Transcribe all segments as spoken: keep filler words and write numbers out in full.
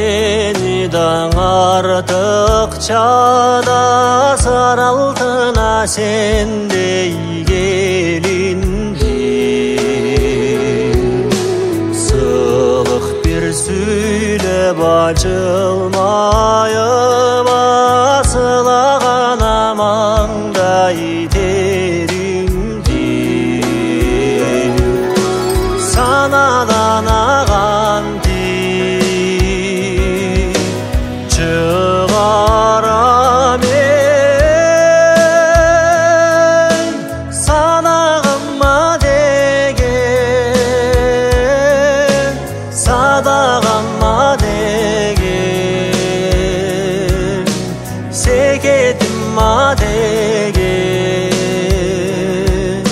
Менидан артық чадасар алтына сендей келінге. Сылық бір сөйлеп açılmayып асылаған амаңдай теріңде. Санадан аған тек шығарам мен санағыма деген, садағыма деген, секетіма деген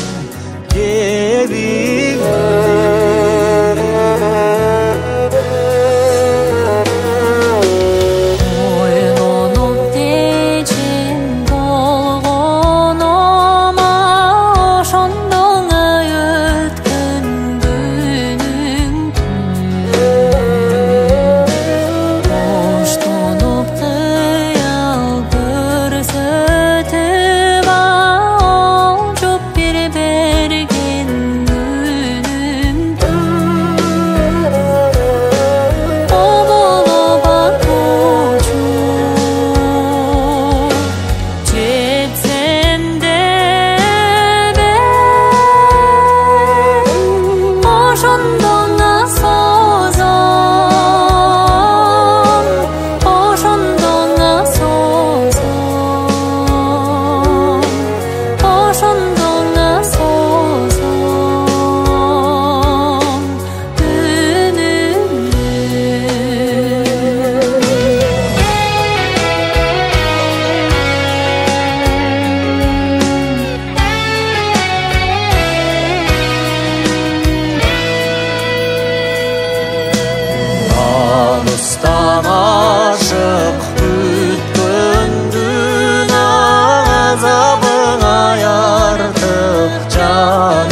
Алыстан ашық күткендің азабың артық жан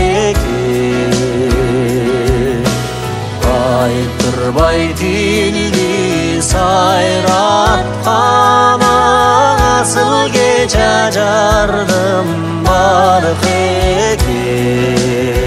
екен. Айтырбай тілді сайратқан асыл кече жардым барық екен.